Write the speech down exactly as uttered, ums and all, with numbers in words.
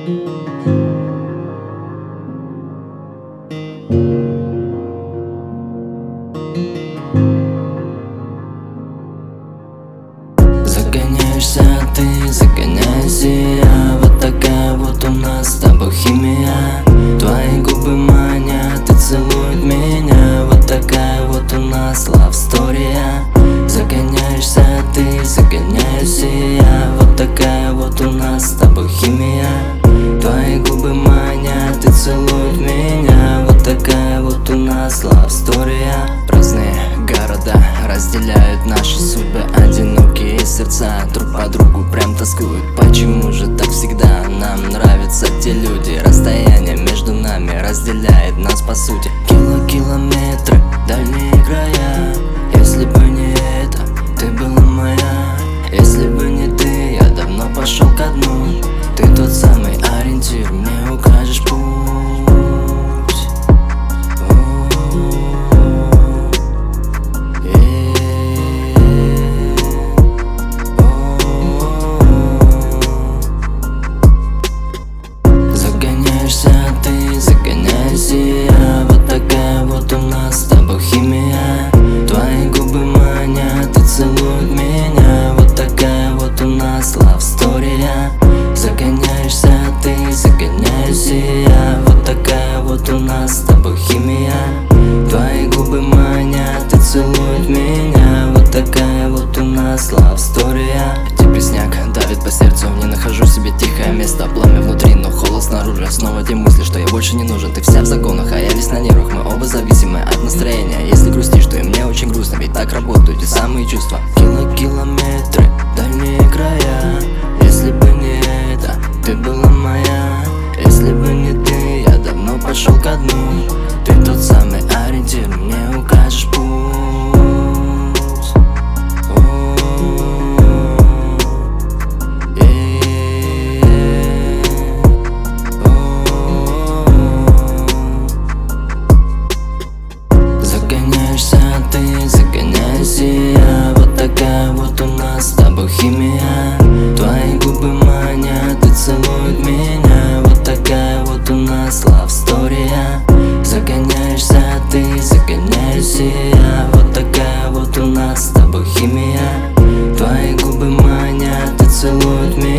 Загоняешься ты, загоняюсь и я. Вот такая вот у нас с тобой химия. Твои губы манят и целуют меня. Вот такая вот у нас love story. Загоняешься ты, загоняюсь и я. Вот такая вот у нас с тобой химия. Твои губы манят и целуют меня. Вот такая вот у нас love story. Разные города разделяют наши судьбы. Одинокие сердца друг по другу прям тоскуют. Почему же так всегда нам нравятся те люди? Расстояние между нами разделяет нас по сути. Кило-километры, дальние края. Если бы не это, ты была моя. Если бы не ты, я давно пошел ко дну. Ты тот самый ориентир, мне укажешь путь. Загоняешься ты, загоняюсь и я. Вот такая вот у нас с тобой химия. Твои губы манят и целуют меня. Вот такая вот у нас love story. Загоняешься ты, загоняюсь и я. Вот такая вот у нас с тобой химия. Твои губы манят и целуют меня. Вот такая вот у нас love story. Депресняк давит по сердцу, не нахожу себе тихое место. Пламя внутри, но холод снаружи. Снова те мысли, что я больше не нужен. Ты вся в загонах, а я весь на нервах. Мы оба зависимы от настроения. Если грустишь, то и мне очень грустно. Ведь так работают те самые чувства. Кило-километры, дальние края. Если бы не это, ты была моя. Если бы не ты, я давно пошел ко дну. Ты тот самый ориентир, мне укажешь путь. Загоняешься ты, загоняюсь и я. Вот такая вот у нас с тобой химия. Твои губы манят и целуют меня. Вот такая вот у нас love story. Загоняешься ты, загоняюсь и я. Вот такая вот у нас с тобой химия. Твои губы манят и целуют меня.